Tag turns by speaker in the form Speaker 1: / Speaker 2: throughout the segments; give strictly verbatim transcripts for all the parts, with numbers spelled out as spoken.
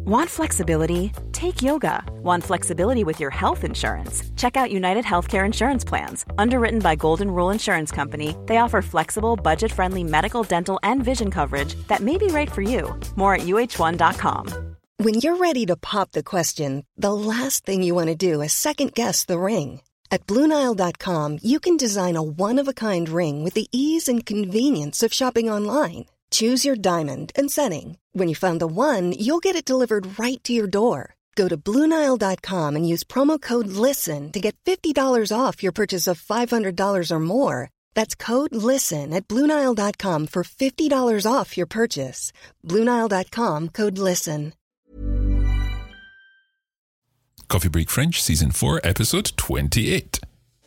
Speaker 1: Want flexibility? Take yoga. Want flexibility with your health insurance? Check out United Healthcare Insurance Plans. Underwritten by Golden Rule Insurance Company, they offer flexible, budget-friendly medical, dental, and vision coverage that may be right for you. More at U H one dot com.
Speaker 2: When you're ready to pop the question, the last thing you want to do is second-guess the ring. At Blue Nile dot com, you can design a one-of-a-kind ring with the ease and convenience of shopping online. Choose your diamond and setting. When you find the one, you'll get it delivered right to your door. Go to Blue Nile dot com and use promo code LISTEN to get fifty dollars off your purchase of five hundred dollars or more. That's code LISTEN at Blue Nile dot com for fifty dollars off your purchase. Blue Nile dot com, code LISTEN.
Speaker 3: Coffee Break French, Season four, Episode twenty-eight.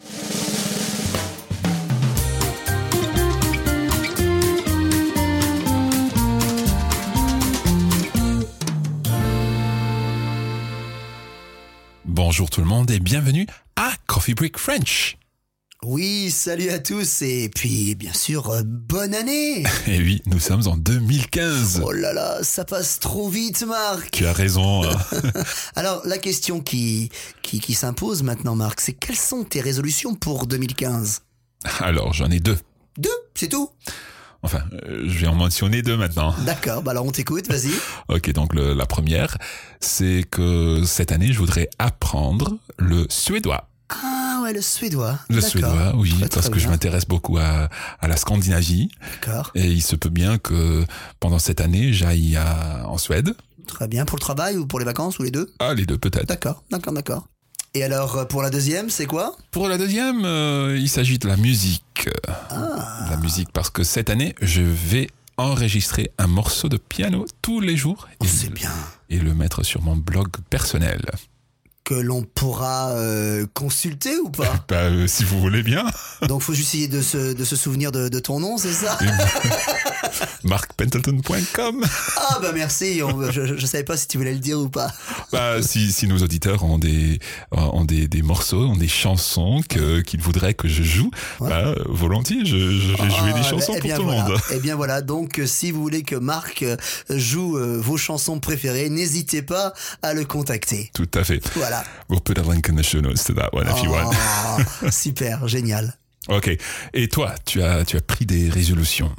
Speaker 3: Bonjour tout le monde et bienvenue à Coffee Break French.
Speaker 4: Oui, salut à tous et puis bien sûr, euh, bonne année.
Speaker 3: Et oui, nous sommes en deux mille quinze.
Speaker 4: Oh là là, ça passe trop vite, Marc.
Speaker 3: Tu as raison. Hein.
Speaker 4: Alors, la question qui, qui, qui s'impose maintenant, Marc, c'est quelles sont tes résolutions pour deux mille quinze?
Speaker 3: Alors, j'en ai deux.
Speaker 4: Deux, c'est tout?
Speaker 3: Enfin, euh, je vais en mentionner deux maintenant.
Speaker 4: D'accord, bah alors on t'écoute, vas-y.
Speaker 3: Ok, donc le, la première, c'est que cette année, je voudrais apprendre le suédois.
Speaker 4: Ah ouais, le suédois.
Speaker 3: Le
Speaker 4: D'accord.
Speaker 3: suédois, oui,
Speaker 4: Très,
Speaker 3: parce
Speaker 4: très
Speaker 3: que
Speaker 4: bien.
Speaker 3: je m'intéresse beaucoup à, à la Scandinavie.
Speaker 4: D'accord,
Speaker 3: Et il se peut bien que pendant cette année, j'aille à, en Suède.
Speaker 4: très bien. Pour le travail ou pour les vacances ou les deux?
Speaker 3: Ah, les deux peut-être.
Speaker 4: D'accord, d'accord, d'accord. Et alors, euh, pour la deuxième, c'est quoi?
Speaker 3: Pour la deuxième, euh, il s'agit de la musique.
Speaker 4: Ah.
Speaker 3: La musique, parce que cette année, je vais enregistrer un morceau de piano tous les jours
Speaker 4: Oh,
Speaker 3: et,
Speaker 4: c'est
Speaker 3: le-
Speaker 4: bien.
Speaker 3: et le mettre sur mon blog personnel.
Speaker 4: Que l'on pourra euh, consulter ou pas?
Speaker 3: Bah, euh, si vous voulez bien.
Speaker 4: Donc faut juste essayer de se, de se souvenir de, de ton nom, c'est ça?
Speaker 3: mark pendleton point com.
Speaker 4: Ah bah merci, on- je, je savais pas si tu voulais le dire ou pas.
Speaker 3: Bah, si, si nos auditeurs ont des, ont des, des morceaux, ont des chansons que, qu'ils voudraient que je joue,
Speaker 4: Ouais.
Speaker 3: bah, volontiers, je, je vais jouer des
Speaker 4: Ah,
Speaker 3: chansons
Speaker 4: eh
Speaker 3: pour
Speaker 4: bien
Speaker 3: tout
Speaker 4: voilà.
Speaker 3: le monde.
Speaker 4: Eh bien voilà, donc euh, si vous voulez que Marc euh, joue euh, vos chansons préférées, n'hésitez pas à le contacter.
Speaker 3: Tout à fait.
Speaker 4: Voilà.
Speaker 3: We'll put a link in the show notes to that one if you want.
Speaker 4: Oh, super, génial.
Speaker 3: Ok. Et toi, tu as, tu as pris des résolutions.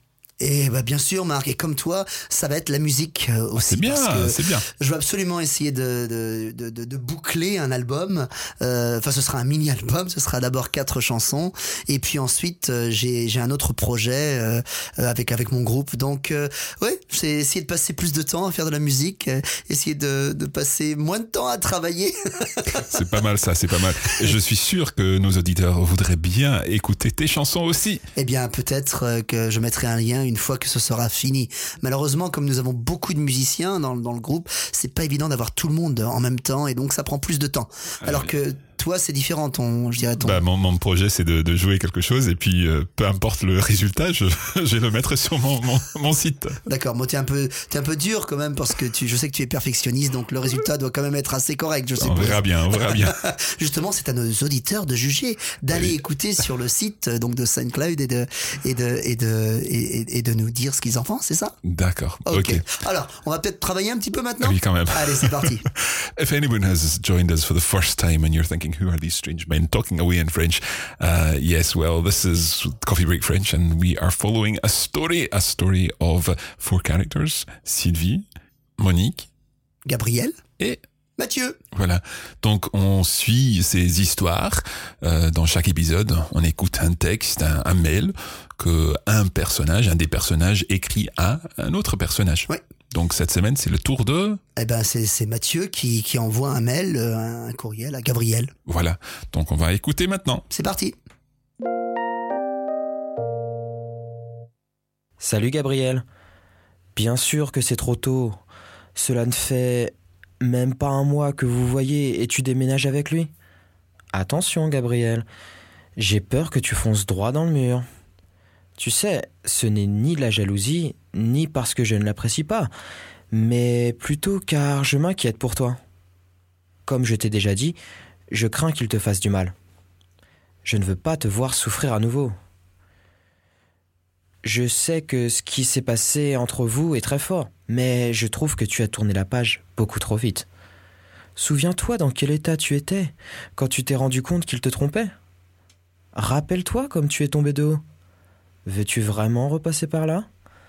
Speaker 4: Et bah bien sûr, Marc, et comme toi, ça va être la musique euh, aussi.
Speaker 3: C'est bien,
Speaker 4: parce que
Speaker 3: c'est bien.
Speaker 4: Je veux absolument essayer de, de, de, de, de boucler un album. Euh, Enfin, ce sera un mini-album. Ce sera d'abord quatre chansons, et puis ensuite euh, j'ai j'ai un autre projet euh, euh, avec avec mon groupe. Donc euh, ouais, c'est essayer de passer plus de temps à faire de la musique, euh, essayer de de passer moins de temps à travailler.
Speaker 3: C'est pas mal ça, c'est pas mal. Et je suis sûr que nos auditeurs voudraient bien écouter tes chansons aussi.
Speaker 4: Eh bien, peut-être euh, que je mettrai un lien une fois que ce sera fini. Malheureusement, comme nous avons beaucoup de musiciens dans, dans le groupe, c'est pas évident d'avoir tout le monde en même temps et donc ça prend plus de temps. Alors que toi, c'est différent, ton, je dirais ton...
Speaker 3: Bah, mon, mon projet, c'est de, de jouer quelque chose et puis euh, peu importe le résultat, je, je vais le mettre sur mon, mon, mon site.
Speaker 4: D'accord, moi t'es un peu, t'es un peu dur quand même parce que tu, je sais que tu es perfectionniste, donc le résultat doit quand même être assez correct, je
Speaker 3: On
Speaker 4: suppose.
Speaker 3: verra bien, on verra bien.
Speaker 4: Justement, c'est à nos auditeurs de juger, d'aller
Speaker 3: Oui.
Speaker 4: écouter sur le site euh, donc de SoundCloud et de et de et de et, et- et de nous dire ce qu'ils en pensent, c'est ça?
Speaker 3: D'accord,
Speaker 4: Ok.
Speaker 3: ok.
Speaker 4: Alors, on va peut-être travailler un petit peu maintenant.
Speaker 3: Oui, quand même.
Speaker 4: Allez, c'est parti.
Speaker 3: If anyone has joined us for the first time and you're thinking, who are these strange men talking away in French? Uh, yes, well, this is Coffee Break French and we are following a story, a story of four characters, Sylvie, Monique
Speaker 4: Gabriel,
Speaker 3: et
Speaker 4: Mathieu.
Speaker 3: voilà. Donc, on suit ces histoires. Euh, dans chaque épisode, on écoute un texte, un, un mail que un personnage, un des personnages écrit à un autre personnage.
Speaker 4: Ouais.
Speaker 3: Donc, cette semaine, c'est le tour de...
Speaker 4: Eh ben, c'est c'est Mathieu qui qui envoie un mail, euh, un courriel à Gabriel.
Speaker 3: Voilà. Donc, on va écouter maintenant.
Speaker 4: C'est parti.
Speaker 5: Salut Gabriel. Bien sûr que c'est trop tôt. Cela ne fait même pas un mois que vous voyez et tu déménages avec lui. Attention Gabriel, j'ai peur que tu fonces droit dans le mur. Tu sais, ce n'est ni de la jalousie, ni parce que je ne l'apprécie pas, mais plutôt car je m'inquiète pour toi. Comme je t'ai déjà dit, je crains qu'il te fasse du mal. Je ne veux pas te voir souffrir à nouveau. Je sais que ce qui s'est passé entre vous est très fort, mais je trouve que tu as tourné la page beaucoup trop vite. Souviens-toi dans quel état tu étais quand tu t'es rendu compte qu'il te trompait. Rappelle-toi comme tu es tombé de haut. Veux-tu vraiment repasser par là ?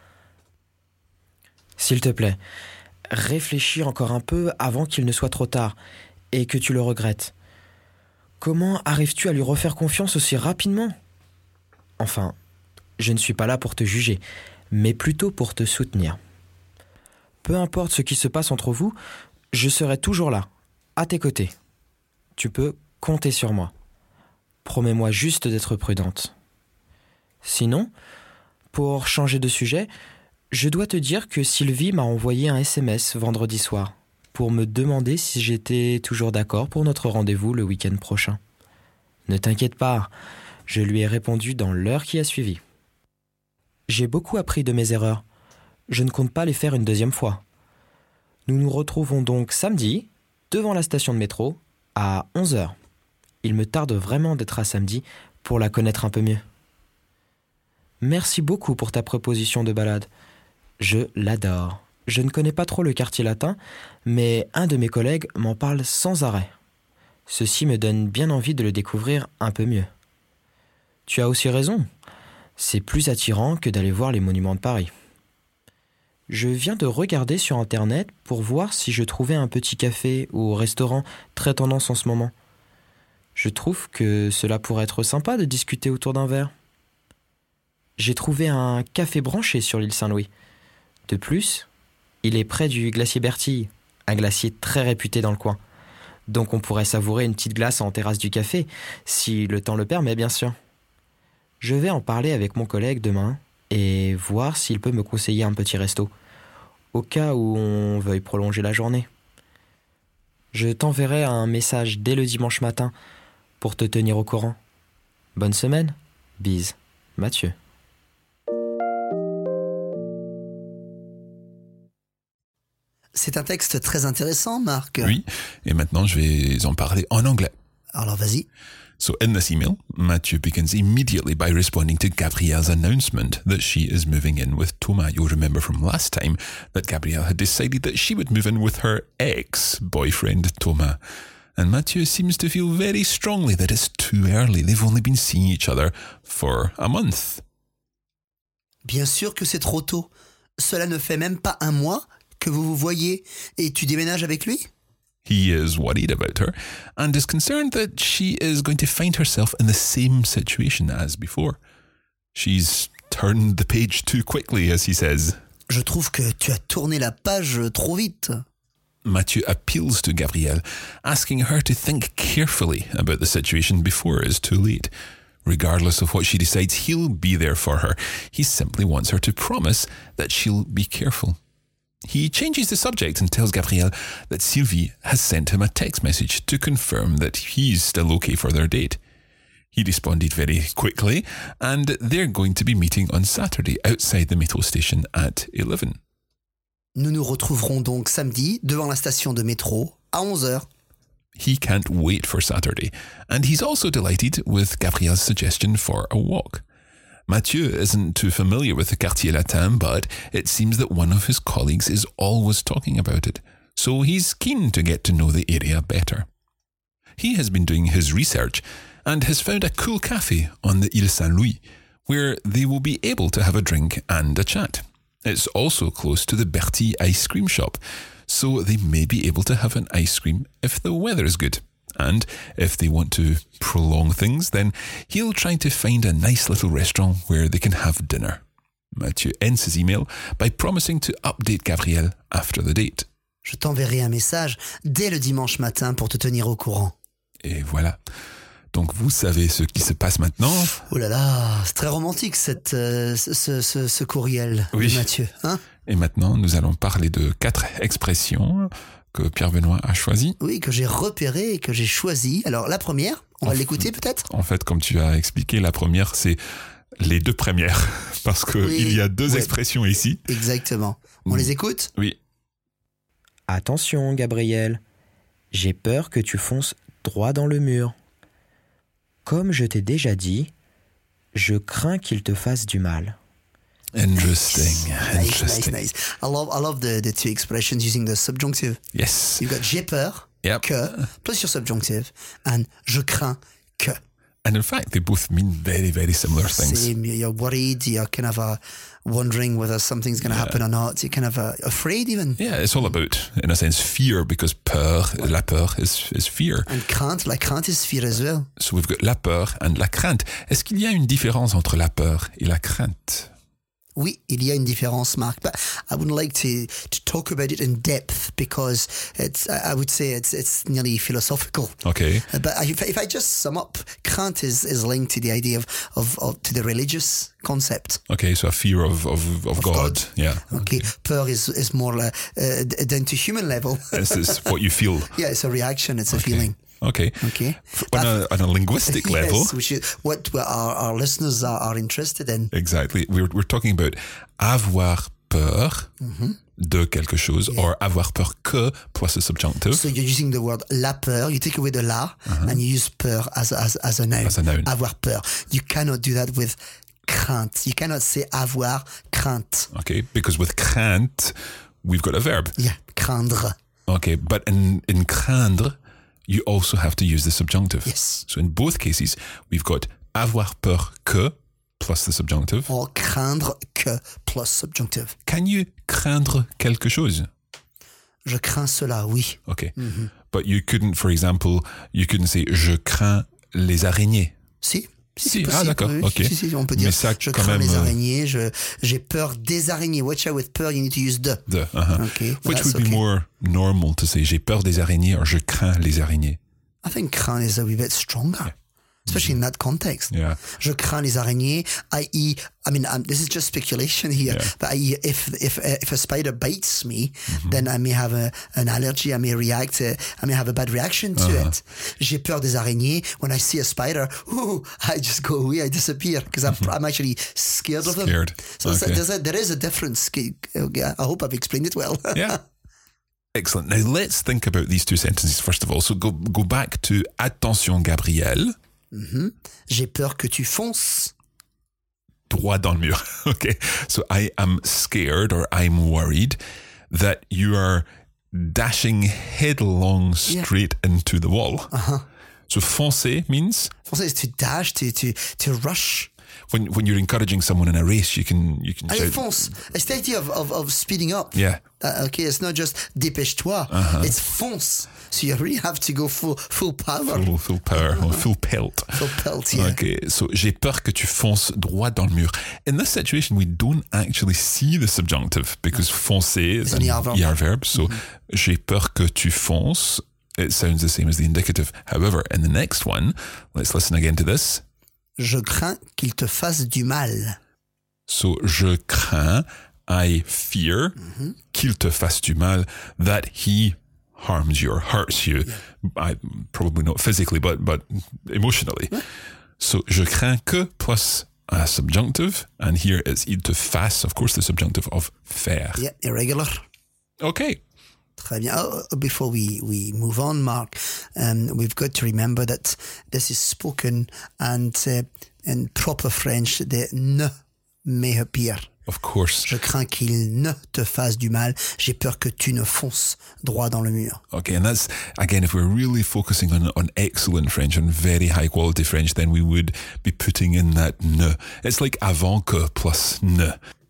Speaker 5: S'il te plaît, réfléchis encore un peu avant qu'il ne soit trop tard et que tu le regrettes. Comment arrives-tu à lui refaire confiance aussi rapidement ? Enfin, je ne suis pas là pour te juger, mais plutôt pour te soutenir. Peu importe ce qui se passe entre vous, je serai toujours là, à tes côtés. Tu peux compter sur moi. Promets-moi juste d'être prudente. Sinon, pour changer de sujet, je dois te dire que Sylvie m'a envoyé un S M S vendredi soir pour me demander si j'étais toujours d'accord pour notre rendez-vous le week-end prochain. Ne t'inquiète pas, je lui ai répondu dans l'heure qui a suivi. J'ai beaucoup appris de mes erreurs. Je ne compte pas les faire une deuxième fois. Nous nous retrouvons donc samedi, devant la station de métro, à onze heures. Il me tarde vraiment d'être à samedi pour la connaître un peu mieux. Merci beaucoup pour ta proposition de balade. Je l'adore. Je ne connais pas trop le quartier latin, mais un de mes collègues m'en parle sans arrêt. Ceci me donne bien envie de le découvrir un peu mieux. Tu as aussi raison. C'est plus attirant que d'aller voir les monuments de Paris. Je viens de regarder sur Internet pour voir si je trouvais un petit café ou restaurant très tendance en ce moment. Je trouve que cela pourrait être sympa de discuter autour d'un verre. J'ai trouvé un café branché sur l'île Saint-Louis. De plus, il est près du glacier Bertille, un glacier très réputé dans le coin. Donc on pourrait savourer une petite glace en terrasse du café, si le temps le permet bien sûr. Je vais en parler avec mon collègue demain et voir s'il peut me conseiller un petit resto, au cas où on veuille prolonger la journée. Je t'enverrai un message dès le dimanche matin pour te tenir au courant. Bonne semaine, bise, Mathieu.
Speaker 4: C'est un texte très intéressant, Marc.
Speaker 3: Oui, et maintenant je vais en parler en anglais.
Speaker 4: Alors vas-y.
Speaker 3: So in this email, Mathieu begins immediately by responding to Gabrielle's announcement that she is moving in with Thomas. You'll remember from last time that Gabrielle had decided that she would move in with her ex-boyfriend, Thomas. And Mathieu seems to feel very strongly that it's too early. They've only been seeing each other for a month.
Speaker 4: Bien sûr que c'est trop tôt. Cela ne fait même pas un mois que vous vous voyez et tu déménages avec lui?
Speaker 3: He is worried about her and is concerned that she is going to find herself in the same situation as before. She's turned the page too quickly, as he says.
Speaker 4: Je trouve que tu as tourné la page trop vite.
Speaker 3: Mathieu appeals to Gabrielle, asking her to think carefully about the situation before it is too late. Regardless of what she decides, he'll be there for her. He simply wants her to promise that she'll be careful. He changes the subject and tells Gabrielle that Sylvie has sent him a text message to confirm that he's still okay for their date. He responded very quickly, and they're going to be meeting on Saturday outside the metro station at eleven.
Speaker 4: Nous nous retrouverons donc samedi devant la station de métro à onze heures.
Speaker 3: He can't wait for Saturday, and he's also delighted with Gabrielle's suggestion for a walk. Mathieu isn't too familiar with the Quartier Latin, but it seems that one of his colleagues is always talking about it, so he's keen to get to know the area better. He has been doing his research and has found a cool cafe on the Île Saint-Louis, where they will be able to have a drink and a chat. It's also close to the Bertille ice cream shop, so they may be able to have an ice cream if the weather is good. And if they want to prolong things, then he'll try to find a nice little restaurant where they can have dinner. Mathieu ends his email by promising to update Gabrielle after the date.
Speaker 4: Je t'enverrai un message dès le dimanche matin pour te tenir au courant.
Speaker 3: Et voilà. Donc vous savez ce qui se passe maintenant.
Speaker 4: Oh là là, c'est très romantique cette, euh, ce, ce, ce courriel
Speaker 3: oui.
Speaker 4: de Mathieu. Hein?
Speaker 3: Et maintenant, nous allons parler de quatre expressions que Pierre-Benoît a choisies.
Speaker 4: Oui, que j'ai repérées et que j'ai choisies. Alors la première, on
Speaker 3: en
Speaker 4: va
Speaker 3: f...
Speaker 4: l'écouter peut-être?
Speaker 3: En fait, comme tu as expliqué, la première, c'est les deux premières. Parce qu'il oui, y a deux oui. expressions ici.
Speaker 4: Exactement. On mmh. les écoute?
Speaker 3: Oui.
Speaker 5: Attention, Gabrielle. J'ai peur que tu fonces droit dans le mur. Comme je t'ai déjà dit, je crains qu'il te fasse du mal.
Speaker 3: Interesting.
Speaker 4: Nice,
Speaker 3: Interesting.
Speaker 4: nice, nice. I love, I love the, the two expressions using the subjunctive.
Speaker 3: Yes.
Speaker 4: You've got j'ai peur
Speaker 3: Yep.
Speaker 4: que plus your subjunctive and je crains que.
Speaker 3: And in fact, they both mean very, very similar things.
Speaker 4: Same, you're worried, you're kind of uh, wondering whether something's going to
Speaker 3: Yeah.
Speaker 4: happen or not. You're kind of uh, afraid even.
Speaker 3: Yeah, it's all about, in a sense, fear, because peur, la peur is, is fear.
Speaker 4: And crainte, la crainte is fear as well.
Speaker 3: So we've got la peur and la crainte. Est-ce qu'il y a une différence entre la peur et la crainte?
Speaker 4: Oui, il y a une différence, Mark, but I wouldn't like to, to talk about it in depth because it's, I would say it's it's nearly philosophical.
Speaker 3: Okay.
Speaker 4: Uh, But if, if I just sum up, crainte is, is linked to the idea of, of, of to the religious concept.
Speaker 3: Okay, so a fear of, of, of,
Speaker 4: Of
Speaker 3: God.
Speaker 4: God.
Speaker 3: Yeah.
Speaker 4: Okay, peur is is more like, uh, d- down to human level.
Speaker 3: This is what you feel.
Speaker 4: Yeah, it's a reaction, it's a
Speaker 3: Okay.
Speaker 4: feeling.
Speaker 3: Okay.
Speaker 4: Okay.
Speaker 3: On a, on a linguistic level.
Speaker 4: Yes, which is what our, our listeners are, are interested in.
Speaker 3: Exactly. We're, we're talking about avoir peur de quelque chose,
Speaker 4: Yeah.
Speaker 3: or avoir peur que plus a subjunctive.
Speaker 4: So you're using the word la peur, you take away the la, and you use peur as, as, as a noun.
Speaker 3: As a noun.
Speaker 4: Avoir peur. You cannot do that with crainte. You cannot say avoir crainte.
Speaker 3: Okay, because with crainte, we've got a verb.
Speaker 4: Yeah, craindre.
Speaker 3: Okay, but in, in craindre, you also have to use the subjunctive.
Speaker 4: Yes.
Speaker 3: So in both cases, we've got avoir peur que plus the subjunctive.
Speaker 4: Or craindre que plus subjunctive.
Speaker 3: Can you craindre quelque chose?
Speaker 4: Je crains cela, oui.
Speaker 3: Okay. But you couldn't, for example, you couldn't say je crains les araignées.
Speaker 4: Si. Si,
Speaker 3: Si,
Speaker 4: c'est
Speaker 3: ah,
Speaker 4: possible,
Speaker 3: d'accord,
Speaker 4: oui.
Speaker 3: ok.
Speaker 4: Si, si, on peut
Speaker 3: Mais
Speaker 4: dire
Speaker 3: ça,
Speaker 4: je
Speaker 3: quand
Speaker 4: crains
Speaker 3: même,
Speaker 4: les
Speaker 3: euh,
Speaker 4: araignées, je, j'ai peur des araignées. Watch out with peur, you need to use de.
Speaker 3: The, uh-huh.
Speaker 4: Okay,
Speaker 3: Which
Speaker 4: that's
Speaker 3: would be
Speaker 4: okay.
Speaker 3: more normal to say j'ai peur des araignées or je crains les araignées.
Speaker 4: I think craint is a wee bit stronger, especially in that context.
Speaker 3: Yeah.
Speaker 4: Je crains les araignées, that is, I mean, um, this is just speculation here,
Speaker 3: Yeah.
Speaker 4: but that is, if if uh, if a spider bites me, then I may have a, an allergy, I may react, uh, I may have a bad reaction to
Speaker 3: Uh-huh.
Speaker 4: it. J'ai peur des araignées. When I see a spider, ooh, I just go away, I disappear, because I'm, I'm actually scared of them.
Speaker 3: Scared.
Speaker 4: So there's a-
Speaker 3: Okay.
Speaker 4: there's a, there is a difference. I hope I've explained it well.
Speaker 3: Yeah. Excellent. Now let's think about these two sentences first of all. So go go back to attention Gabriel,
Speaker 4: J'ai peur que tu fonces.
Speaker 3: droit dans le mur. Okay. So I am scared or I'm worried that you are dashing headlong straight into the wall.
Speaker 4: Uh-huh.
Speaker 3: So foncer means
Speaker 4: Foncer is to dash, to to to rush.
Speaker 3: when when you're encouraging someone in a race, you can you can
Speaker 4: Allez,
Speaker 3: shout,
Speaker 4: fonce. It's the idea of, of, of speeding up.
Speaker 3: Yeah.
Speaker 4: Uh, okay, it's not just dépêche-toi.
Speaker 3: Uh-huh.
Speaker 4: It's fonce. So you really have to go full full power.
Speaker 3: full, full power or full pelt.
Speaker 4: Full pelt, yeah.
Speaker 3: Okay, so j'ai peur que tu fonces droit dans le mur. In this situation, we don't actually see the subjunctive because foncer is
Speaker 4: an
Speaker 3: an
Speaker 4: E R verb.
Speaker 3: E R verb. So j'ai peur que tu fonces. It sounds the same as the indicative. However, in the next one, let's listen again to this.
Speaker 4: Je crains qu'il te fasse du mal.
Speaker 3: So je crains, I fear, qu'il te fasse du mal, that he harms you or hurts you. I, probably not physically, but but emotionally. So je crains que plus a subjunctive, and here it's il te fasse, of course, the subjunctive of faire.
Speaker 4: Yeah, irregular.
Speaker 3: Okay.
Speaker 4: Très bien. Oh, oh, before we, we move on, Mark, um, we've got to remember that this is spoken and uh, in proper French, the ne may appear.
Speaker 3: Of course.
Speaker 4: Je crains qu'il ne te fasse du mal. J'ai peur que tu ne fonces droit dans le mur.
Speaker 3: Okay, and that's, again, if we're really focusing on, on excellent French, on very high quality French, then we would be putting in that ne. It's like avant que plus ne.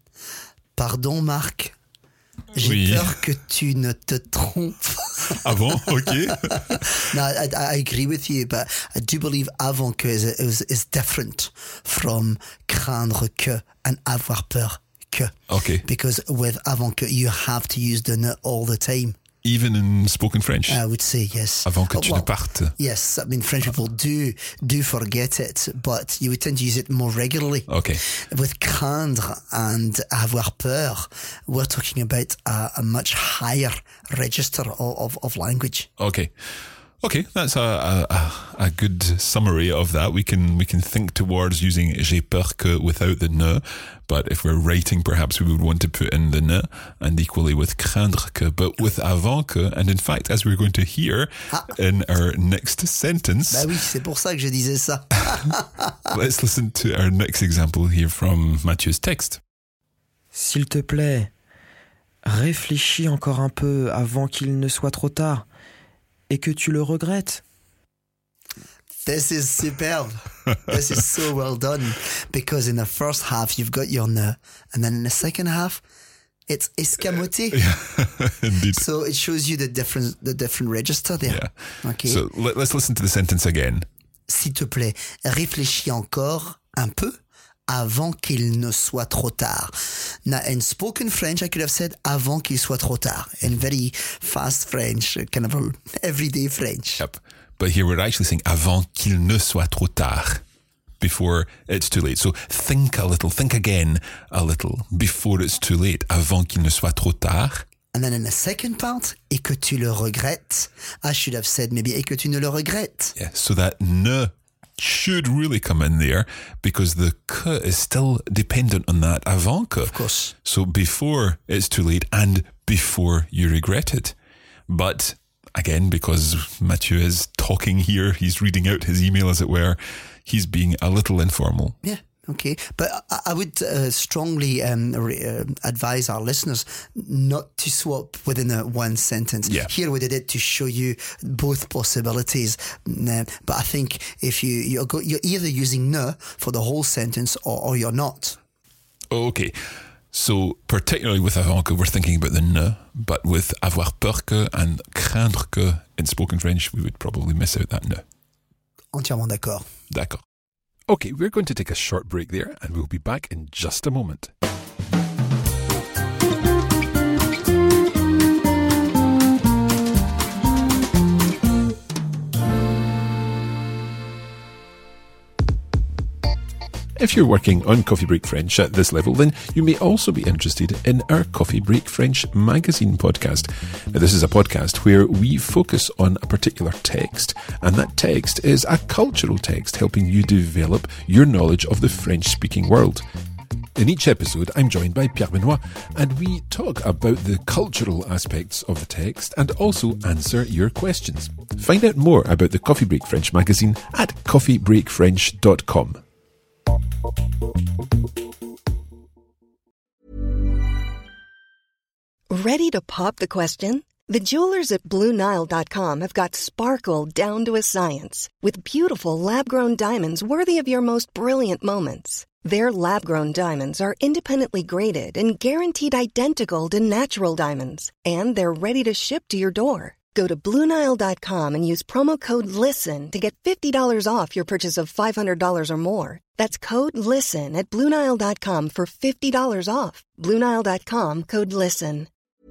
Speaker 4: Pardon, Marc. J'ai
Speaker 3: Oui.
Speaker 4: peur que tu ne te trompes.
Speaker 3: Avant, okay.
Speaker 4: No, I, I agree with you, but I do believe avant que is, is, is different from craindre que and avoir peur que.
Speaker 3: Okay.
Speaker 4: Because with avant que, you have to use the ne all the time.
Speaker 3: Even in spoken French.
Speaker 4: I would say yes.
Speaker 3: Avant que
Speaker 4: Oh,
Speaker 3: tu
Speaker 4: well,
Speaker 3: ne partes.
Speaker 4: Yes, I mean French people do do forget it, but you would tend to use it more regularly.
Speaker 3: Okay.
Speaker 4: With craindre and avoir peur, we're talking about a, a much higher register of, of, of language.
Speaker 3: Okay. Okay, that's a, a a good summary of that. We can we can think towards using j'ai peur que without the ne, but if we're writing, perhaps we would want to put in the ne, and equally with craindre que, but with avant que, and in fact, as we're going to hear
Speaker 4: Ah.
Speaker 3: in our next sentence,
Speaker 4: Bah oui, c'est pour ça que je disais ça.
Speaker 3: let's listen to our next example here from Matthew's text.
Speaker 5: S'il te plaît, réfléchis encore un peu avant qu'il ne soit trop tard et que tu le regrettes.
Speaker 4: This is superb. This is so well done. Because in the first half, you've got your ne. And then in the second half, it's escamoté.
Speaker 3: Indeed.
Speaker 4: So it shows you the different, the different register there.
Speaker 3: Yeah.
Speaker 4: Okay.
Speaker 3: So let, let's listen to the sentence again.
Speaker 4: S'il te plaît, réfléchis encore un peu avant qu'il ne soit trop tard. Now, in spoken French, I could have said avant qu'il soit trop tard. In very fast French, kind of everyday French.
Speaker 3: Yep. But here we're actually saying avant qu'il ne soit trop tard, before it's too late. So think a little, think again a little before it's too late, avant qu'il ne soit trop tard.
Speaker 4: And then in the second part, et que tu le regrettes, I should have said maybe et que tu ne le regrettes.
Speaker 3: Yeah, so that ne should really come in there because the que is still dependent on that avant que.
Speaker 4: Of course.
Speaker 3: So before it's too late and before you regret it. But again, because Mathieu is talking here, he's reading out his email as it were, he's being a little informal.
Speaker 4: Yeah. Okay, but I, I would uh, strongly um, re, uh, advise our listeners not to swap within a one sentence.
Speaker 3: Yeah.
Speaker 4: Here we did it to show you both possibilities. Uh, but I think if you you're, go, you're either using ne for the whole sentence or, or you're not.
Speaker 3: Okay, so particularly with avant que, we're thinking about the ne, but with avoir peur que and craindre que in spoken French, we would probably miss out that ne.
Speaker 4: Entièrement d'accord.
Speaker 3: D'accord. Okay, we're going to take a short break there and we'll be back in just a moment. If you're working on Coffee Break French at this level, then you may also be interested in our Coffee Break French magazine podcast. Now, this is a podcast where we focus on a particular text, and that text is a cultural text helping you develop your knowledge of the French-speaking world. In each episode, I'm joined by Pierre Benoit, and we talk about the cultural aspects of the text and also answer your questions. Find out more about the Coffee Break French magazine at coffee break french dot com.
Speaker 2: Ready to pop the question? The jewelers at Blue Nile dot com have got sparkle down to a science with beautiful lab-grown diamonds worthy of your most brilliant moments. Their lab-grown diamonds are independently graded and guaranteed identical to natural diamonds, and they're ready to ship to your door. Go to Blue Nile dot com and use promo code LISTEN to get fifty dollars off your purchase of five hundred dollars or more. That's code LISTEN at Blue Nile dot com for fifty dollars off. Blue Nile dot com, code LISTEN.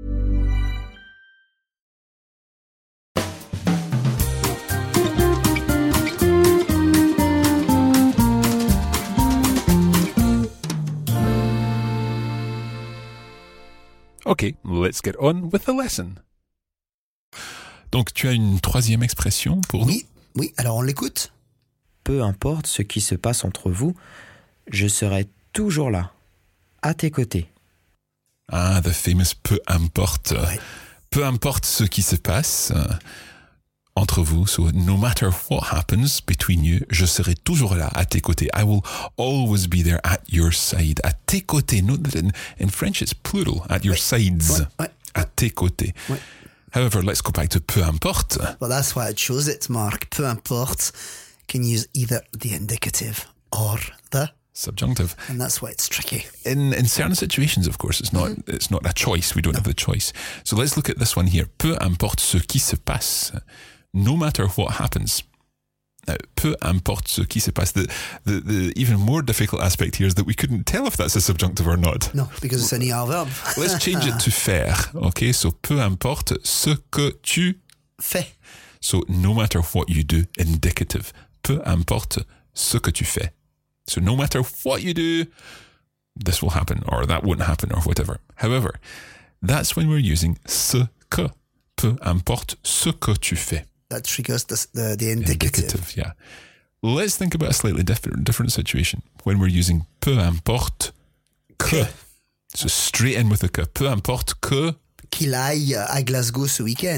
Speaker 3: Okay, let's get on with the lesson. Donc, tu as une troisième expression pour
Speaker 4: Oui, oui, alors on l'écoute.
Speaker 5: Peu importe ce qui se passe entre vous, je serai toujours là, à tes côtés.
Speaker 3: Ah, the famous peu importe.
Speaker 4: Ouais.
Speaker 3: Peu importe ce qui se passe euh, entre vous. So, no matter what happens between you, je serai toujours là, à tes côtés. I will always be there at your side. À tes côtés. Note that in, in French it's plural. At your sides.
Speaker 4: Ouais, ouais.
Speaker 3: À tes côtés.
Speaker 4: Ouais.
Speaker 3: However, let's go back to peu importe.
Speaker 4: Well, that's why I chose it, Mark. Peu importe can use either the indicative or the,
Speaker 3: Subjunctive.
Speaker 4: and that's why it's tricky.
Speaker 3: In in certain situations, of course, it's not it's not a choice. We don't have the choice. So let's look at this one here. Peu importe ce qui se passe, no matter what happens. Now, peu importe ce qui se passe. The, the the even more difficult aspect here is that we couldn't tell if that's a subjunctive or not.
Speaker 4: No, because it's an E R verb.
Speaker 3: Let's change it to faire. Okay, so peu importe ce que tu
Speaker 4: Fais.
Speaker 3: So no matter what you do, indicative. Peu importe ce que tu fais. So no matter what you do, this will happen or that won't happen or whatever. However, that's when we're using ce que. Peu importe ce que tu fais.
Speaker 4: That triggers the, the, the indicative.
Speaker 3: Indicative, yeah. Let's think about a slightly different different situation when we're using peu importe que. So straight in with the que. Peu importe que.
Speaker 4: Qu'il aille à Glasgow ce week-end.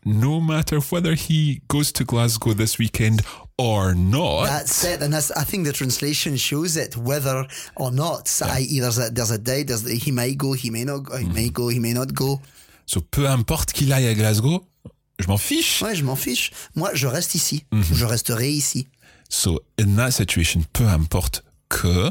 Speaker 3: no matter whether he goes to Glasgow this weekend or not.
Speaker 4: That's it, and that's, I think the translation shows it, whether or not. So,
Speaker 3: Yeah.
Speaker 4: I, there's a there's a day, there's the, he may go, he may not go, he
Speaker 3: Mm-hmm.
Speaker 4: may go, he may not go.
Speaker 3: So, peu importe qu'il aille à Glasgow, je m'en fiche.
Speaker 4: Ouais, je m'en fiche. Moi, je reste ici.
Speaker 3: Mm-hmm.
Speaker 4: Je resterai ici.
Speaker 3: So, in that situation, peu importe que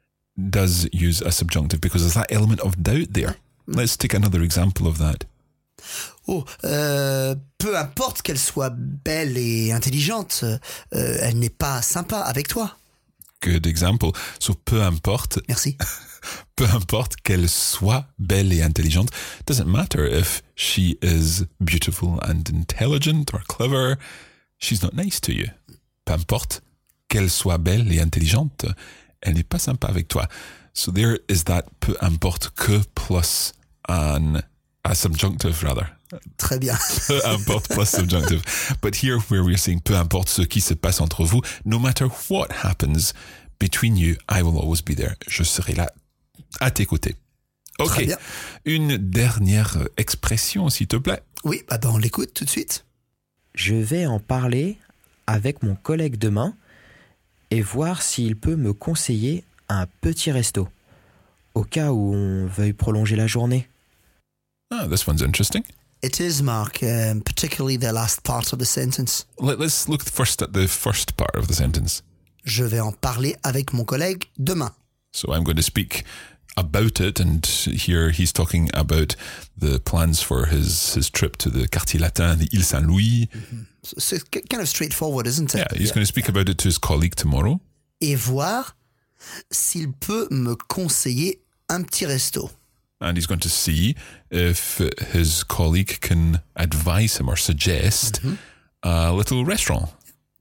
Speaker 3: does use a subjunctive because there's that element of doubt there. Let's take another example of that.
Speaker 4: Oh, euh, peu importe qu'elle soit belle et intelligente, euh, elle n'est pas sympa avec toi.
Speaker 3: Good example. So, peu importe,
Speaker 4: Merci.
Speaker 3: peu importe qu'elle soit belle et intelligente, doesn't matter if she is beautiful and intelligent or clever, she's not nice to you. Peu importe qu'elle soit belle et intelligente, elle n'est pas sympa avec toi. So there is that peu importe que plus an, a subjunctive rather.
Speaker 4: Très bien.
Speaker 3: Peu importe plus subjunctive. But here where we're saying peu importe ce qui se passe entre vous, no matter what happens between you, I will always be there. Je serai là à tes côtés.
Speaker 4: Très
Speaker 3: Ok.
Speaker 4: bien.
Speaker 3: Une dernière expression, s'il te plaît.
Speaker 4: Oui, bah ben on l'écoute tout de suite.
Speaker 5: Je vais en parler avec mon collègue demain et voir s'il peut me conseiller un petit resto, au cas où on veuille prolonger la journée.
Speaker 3: Ah, this one's interesting.
Speaker 4: It is, Mark, um, particularly the last part of the sentence.
Speaker 3: Let, let's look first at the first part of the sentence.
Speaker 4: Je vais en parler avec mon collègue demain.
Speaker 3: So I'm going to speak about it, and here he's talking about the plans for his, his trip to the Quartier Latin, the Ile Saint-Louis.
Speaker 4: So it's kind of straightforward, isn't it?
Speaker 3: Yeah, he's going to speak about it to his colleague tomorrow.
Speaker 4: Et voir s'il peut me conseiller un petit resto.
Speaker 3: And he's going to see if his colleague can advise him or suggest a little restaurant.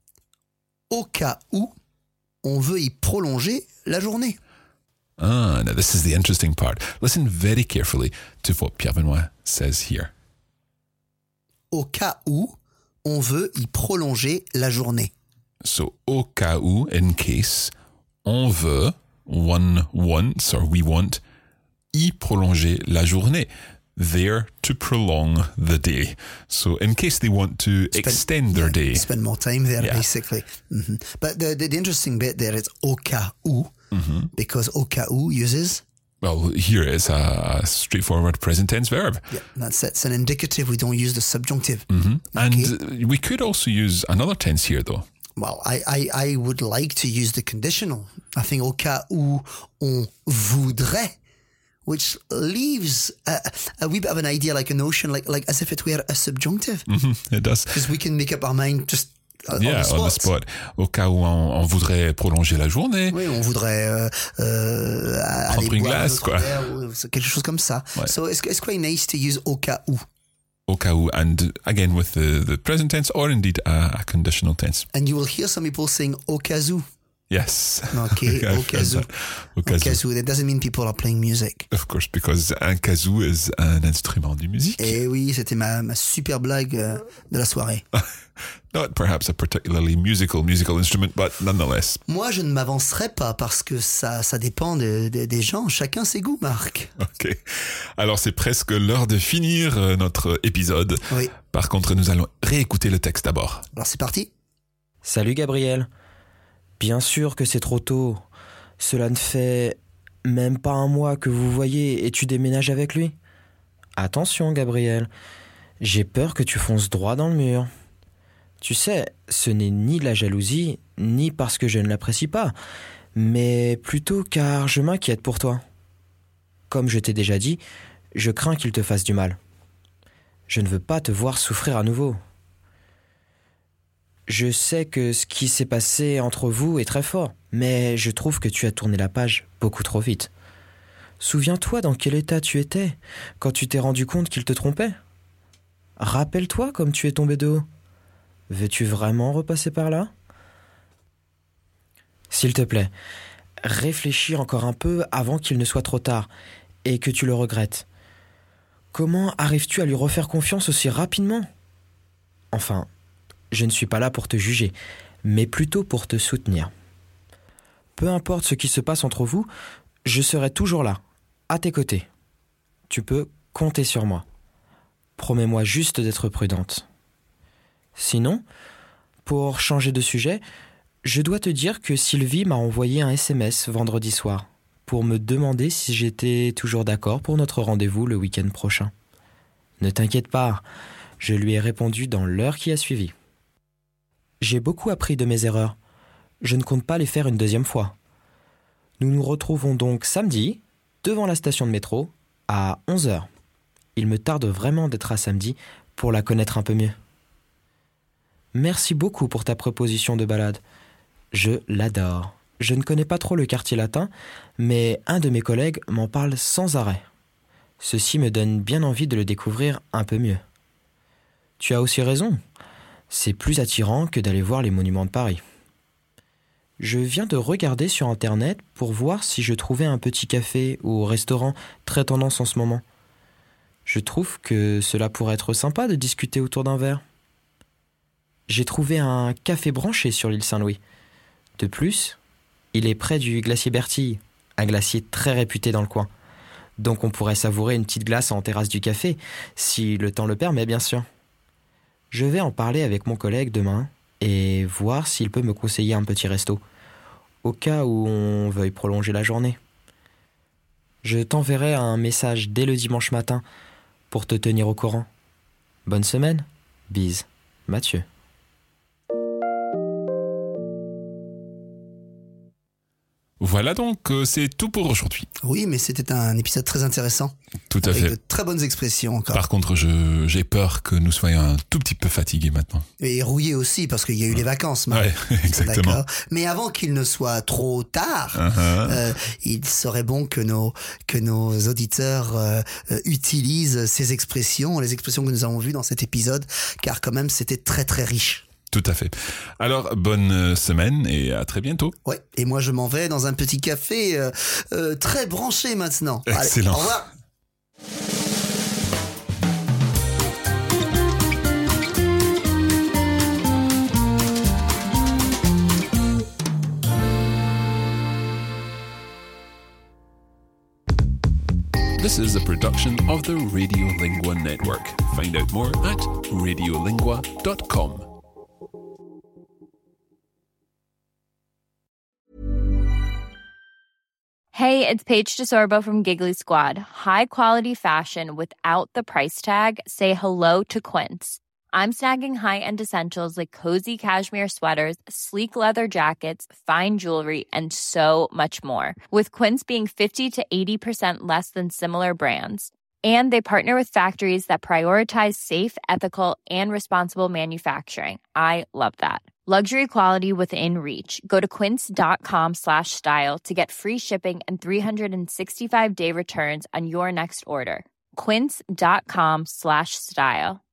Speaker 4: Au cas où on veut y prolonger la journée.
Speaker 3: Ah, now this is the interesting part. Listen very carefully to what Pierre Benoit says here.
Speaker 4: Au cas où on veut y prolonger la journée.
Speaker 3: So, au cas où, in case, on veut, one wants, or we want, y prolonger la journée. There to prolong the day. So, in case they want to
Speaker 4: Spend-
Speaker 3: extend their day.
Speaker 4: Spend more time there,
Speaker 3: Yeah.
Speaker 4: basically. Mhm. But the, the, the interesting bit there is au cas où, because au cas où uses,
Speaker 3: Well, here is a, a straightforward present tense verb.
Speaker 4: yeah, that's it. It's an indicative. We don't use the subjunctive.
Speaker 3: And uh, we could also use another tense here, though.
Speaker 4: Well, I, I, I would like to use the conditional. I think au cas où on voudrait, which leaves a, a wee bit of an idea, like a notion, like like as if it were a subjunctive,
Speaker 3: It does.
Speaker 4: because we can make up our mind just uh,
Speaker 3: Yeah,
Speaker 4: on the spot.
Speaker 3: Au cas où on, on voudrait prolonger la journée.
Speaker 4: Oui, on voudrait euh, euh, aller
Speaker 3: Prendre une
Speaker 4: boire un
Speaker 3: glace,
Speaker 4: autre
Speaker 3: quoi.
Speaker 4: verre ou quelque chose comme ça.
Speaker 3: Ouais.
Speaker 4: So it's, it's quite nice to use au cas où.
Speaker 3: Au cas où, and again with the, the present tense or indeed a, a conditional tense.
Speaker 4: And you will hear some people saying au cas où.
Speaker 3: Yes.
Speaker 4: Okay,
Speaker 3: I've
Speaker 4: au cas
Speaker 3: heard
Speaker 4: où.
Speaker 3: that. Au
Speaker 4: Au
Speaker 3: cas où.
Speaker 4: cas où. That doesn't mean people are playing music.
Speaker 3: Of course, because un kazoo is un instrument de musique.
Speaker 4: Et oui, c'était ma, ma super blague euh, de la soirée.
Speaker 3: Not perhaps a particularly musical musical instrument, but nonetheless.
Speaker 4: Moi, je ne m'avancerai pas parce que ça, ça dépend de- de- des gens. Chacun ses goûts, Marc.
Speaker 3: Ok. Alors c'est presque l'heure de finir euh, notre épisode.
Speaker 4: Oui.
Speaker 3: Par contre, nous allons réécouter le texte d'abord.
Speaker 4: Alors c'est parti.
Speaker 5: Salut Gabriel. Bien sûr que c'est trop tôt. Cela ne fait même pas un mois que vous voyez et tu déménages avec lui. Attention Gabriel, j'ai peur que tu fonces droit dans le mur. Tu sais, ce n'est ni de la jalousie, ni parce que je ne l'apprécie pas, mais plutôt car je m'inquiète pour toi. Comme je t'ai déjà dit, je crains qu'il te fasse du mal. Je ne veux pas te voir souffrir à nouveau. Je sais que ce qui s'est passé entre vous est très fort, mais je trouve que tu as tourné la page beaucoup trop vite. Souviens-toi dans quel état tu étais quand tu t'es rendu compte qu'il te trompait. Rappelle-toi comme tu es tombé de haut. Veux-tu vraiment repasser par là ? S'il te plaît, réfléchis encore un peu avant qu'il ne soit trop tard et que tu le regrettes. Comment arrives-tu à lui refaire confiance aussi rapidement ? Enfin, je ne suis pas là pour te juger, mais plutôt pour te soutenir. Peu importe ce qui se passe entre vous, je serai toujours là, à tes côtés. Tu peux compter sur moi. Promets-moi juste d'être prudente. Sinon, pour changer de sujet, je dois te dire que Sylvie m'a envoyé un S M S vendredi soir pour me demander si j'étais toujours d'accord pour notre rendez-vous le week-end prochain. Ne t'inquiète pas, je lui ai répondu dans l'heure qui a suivi. J'ai beaucoup appris de mes erreurs. Je ne compte pas les faire une deuxième fois. Nous nous retrouvons donc samedi, devant la station de métro, à onze heures. Il me tarde vraiment d'être à samedi pour la connaître un peu mieux. Merci beaucoup pour ta proposition de balade. Je l'adore. Je ne connais pas trop le quartier latin, mais un de mes collègues m'en parle sans arrêt. Ceci me donne bien envie de le découvrir un peu mieux. Tu as aussi raison. C'est plus attirant que d'aller voir les monuments de Paris. Je viens de regarder sur Internet pour voir si je trouvais un petit café ou restaurant très tendance en ce moment. Je trouve que cela pourrait être sympa de discuter autour d'un verre. J'ai trouvé un café branché sur l'île Saint-Louis. De plus, il est près du glacier Bertille, un glacier très réputé dans le coin. Donc on pourrait savourer une petite glace en terrasse du café, si le temps le permet bien sûr. Je vais en parler avec mon collègue demain et voir s'il peut me conseiller un petit resto, au cas où on veuille prolonger la journée. Je t'enverrai un message dès le dimanche matin pour te tenir au courant. Bonne semaine, bise, Mathieu.
Speaker 3: Voilà donc, euh, c'est tout pour aujourd'hui.
Speaker 4: Oui, mais c'était un épisode très intéressant.
Speaker 3: Tout à
Speaker 4: avec
Speaker 3: fait.
Speaker 4: de très bonnes expressions encore.
Speaker 3: Par contre, je, j'ai peur que nous soyons un tout petit peu fatigués maintenant.
Speaker 4: Et rouillés aussi, parce qu'il y a eu les vacances.
Speaker 3: Ouais, exactement.
Speaker 4: D'accord. Mais avant qu'il ne soit trop tard,
Speaker 3: Uh-huh.
Speaker 4: euh, il serait bon que nos, que nos auditeurs euh, euh, utilisent ces expressions, les expressions que nous avons vues dans cet épisode, car quand même, c'était très très riche.
Speaker 3: Tout à fait. Alors, bonne semaine et à très bientôt.
Speaker 4: Ouais. Et moi, je m'en vais dans un petit café euh, euh, très branché maintenant.
Speaker 3: Excellent.
Speaker 4: Allez, au revoir.
Speaker 3: This is a production of the Radiolingua Network. Find out more at radiolingua dot com.
Speaker 6: Hey, it's Paige DeSorbo from Giggly Squad. High quality fashion without the price tag. Say hello to Quince. I'm snagging high-end essentials like cozy cashmere sweaters, sleek leather jackets, fine jewelry, and so much more. With Quince being fifty to eighty percent less than similar brands. And they partner with factories that prioritize safe, ethical, and responsible manufacturing. I love that. Luxury quality within reach. Go to quince.com slash style to get free shipping and three sixty-five day returns on your next order. Quince.com slash style.